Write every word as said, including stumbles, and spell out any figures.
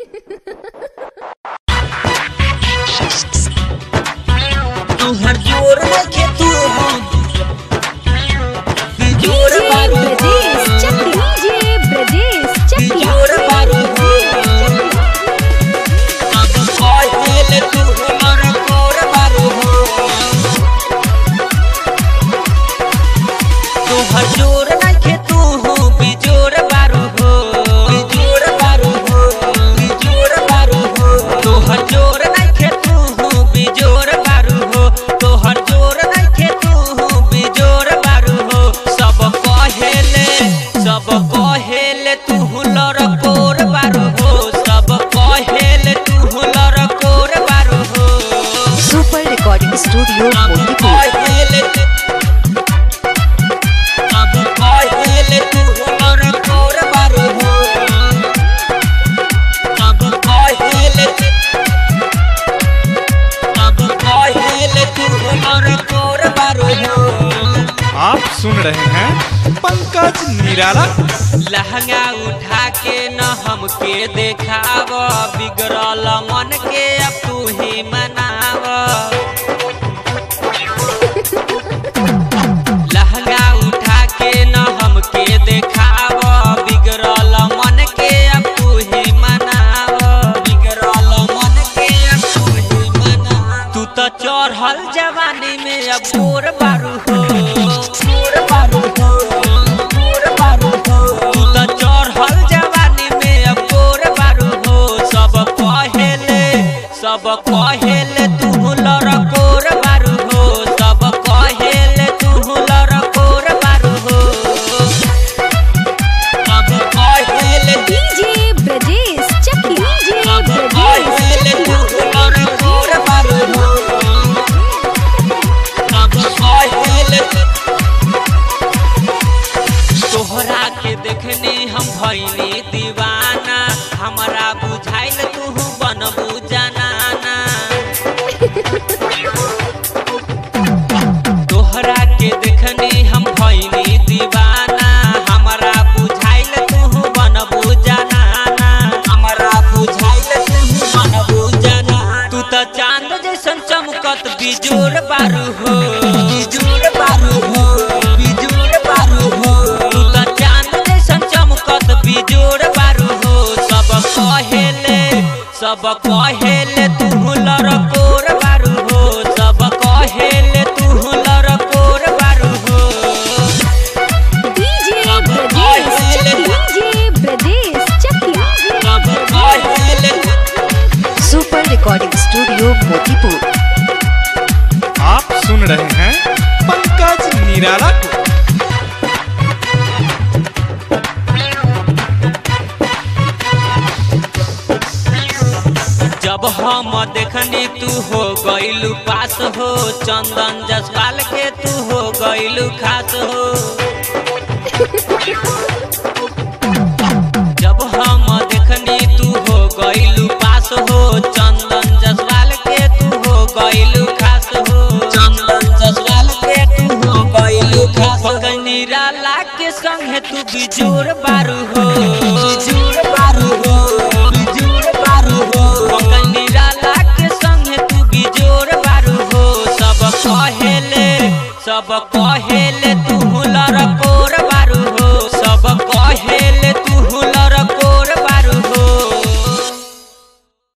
तू हर जोर रखे तू हो जोर बारू ब्रजेश चक्री डीजे ब्रजेश चक्री जोर बारू हो अब कोई तू हमारा कोर बारू हो तू हर जोर रखे तू हो बिजोर बारू हो बिजोर बारू हो बिजोर बारू हो तू हर जोर रखे तू हो बिजोर बारू हो तो हर जोर रखे तू हो बिजोर बारू हो सब कहेले सब कहेले तू लड़कोर बारू हो सब कहेले तू लड़कोर बारू हो सुपर रिकॉर्डिंग स्टूडियो अब मोतीपुर। कहेले अब कहेले तू लड़कोर बारू हो अब कहेले अब कहेले तू लड़कोर बारू हो आप सुन रहे हैं पंकज निराला। लहंगा उठा के न हमके देखाव बिगड़ल मन के अब तू ही मनाव लहंगा उठा के न हमके देखाव बिगड़ल मन के अब तू ही मनाव बिगड़ल मन के अब तू ही मनाव तू तो चढ़ल जवानी में अब गोर बारू हो गोर बारू हो गोर बारू हो तू तो चढ़ल जवानी में अब गोर बारू हो सब कहेले सब कहेले तू लड़कोर बारू हो सब कहेले तू लड़कोर बारू हो अब कहेले डीजे ब्रजेश चक्री डीजे अब ब्रजेश कहेले तू लड़कोर बारू हो अब कहेले तोहरा के देखनी हम भइनी दीवाना हमरा बुझाइल तू बनबू जनाना तोहरा के देखनी हम भइनी दीवाना हमरा बुझाइल तू बनबू जनाना हमरा बुझाइल तू बनबू जनाना तू तो चांद जैसन चमकत बिजोर बारू हो बिजोर बारू हो बिजोर बारू हो तू तो चांद जैसन चमकत बिजोर बारू हो सब कहेले सब कहेले तू लड़कोर बारू हो सब कहेले तू लड़कोर बारू हो डीजे अब ब्रजेश कहेले चक्री डीजे ब्रजेश चक्री अब कहेले सुपर रिकॉर्डिंग स्टूडियो मोतीपुर। आप सुन रहे हैं पंकज निराला को। जब हम देखनी तू हो गइलू पास हो चंदन जसपाल के तू हो गइलू खास हो जब हम देखनी तू हो गइलू पास हो चंदन जसपाल के तू हो गइलू खास हो चंदन जसपाल के तू हो गइलू खास हो निराला के संगे तू बिजोर बारू हो बिजोर बारू हो बिजोर बारू हो निराला के संगे तू बिजोर बारू हो सब कहेले सब